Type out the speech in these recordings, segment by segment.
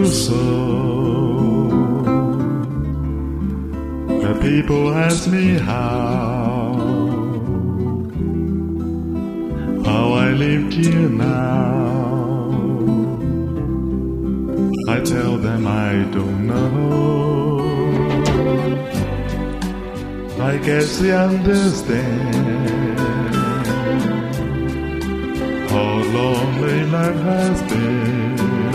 so. The people ask me how I lived here now. I tell them I don't know. I guess they understand how lonely life has been.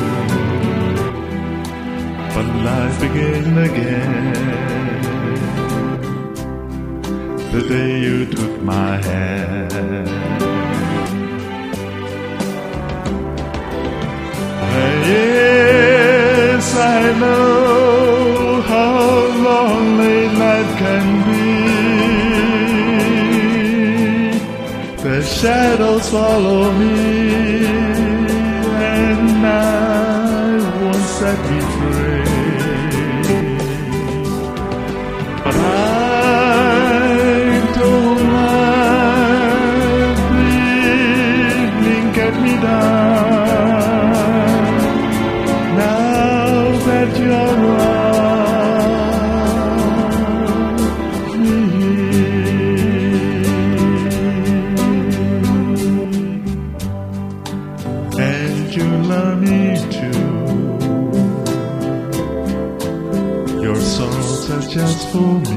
But life began again the day you took my hand. Yes, I know how lonely life can be. The shadows follow me, and night won't set me free. But I don't let the evening get me down. Now that you're around me, and you love me too. Your songs are just for me.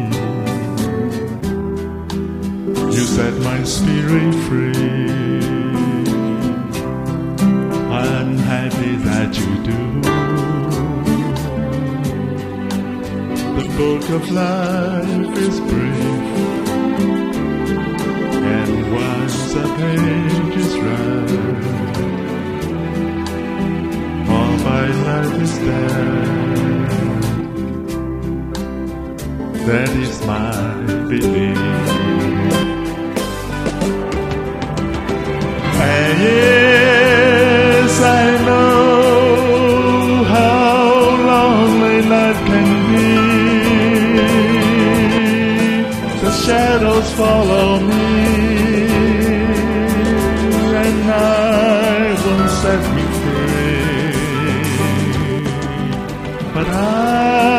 You set my spirit free. I'm happy that you do. The book of life is brief, and once a page is read, all my life is dead. That is my belief. And yes, I know how lonely life can be. The shadows follow me, and night won't set me free. But I